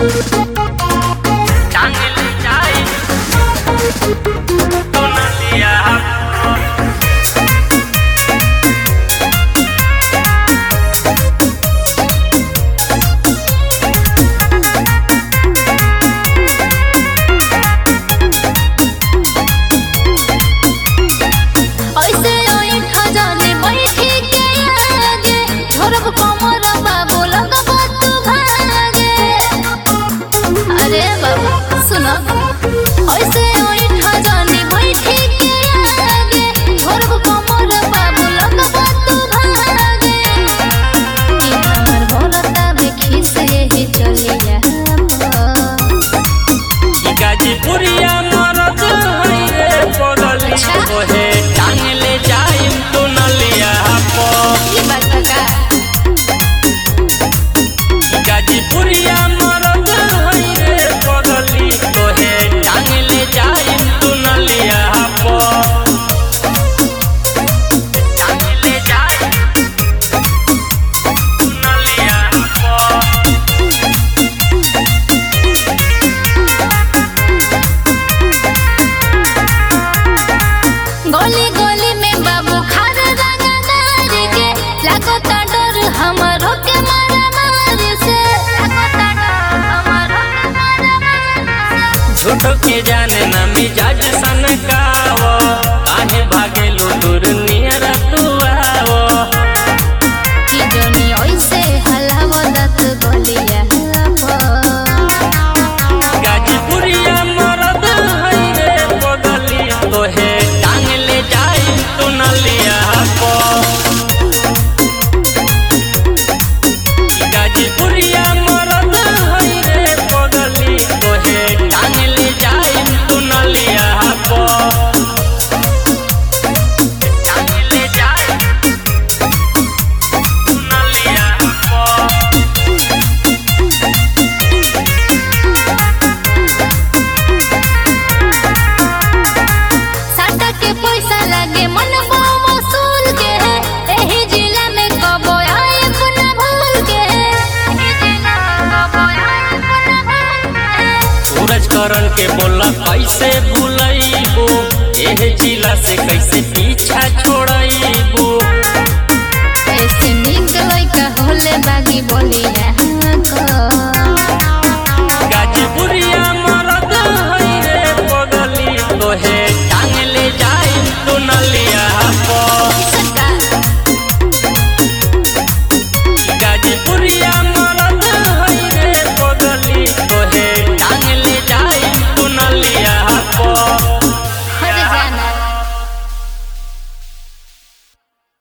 टांगले जाए तो न लिया झूठो के जाने ना मिजाज सनकावो काहे भागेलो दूर नियर तू आवो की जोनी ओइसे हलावो दत गोलिया गाजीपुरिया मरद हई रे बगली तोहे टांग ले जाई तू न लिया पो गाजीपुरिया मरद हई रे बगली तोहे टांग ले जाई तू न लिया पो टांग ले जाई तू न लिया पो साटा के पैसा लागे मन वसूल के एही जिला में कबो आए अपना भूल के एही जिला में कबो आए अपना भूल के सूरज करण के बोला कैसे भूलैबू एह जिला से कैसे पीछा छोड़ैबू ऐसे नीक लइका होले बागी बोलिया को